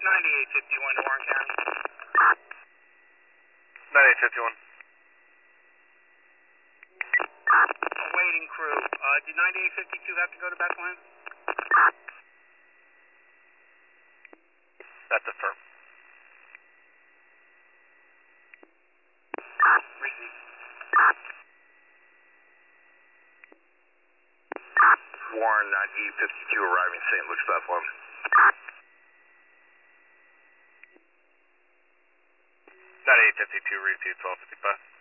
9851 to Warren County. 9851. Awaiting crew. Did 9852 have to go to Bethlehem? That's affirmed. Received. Warren 9852 arriving St. Luke's, Bethlehem. 9852, repeat 1255.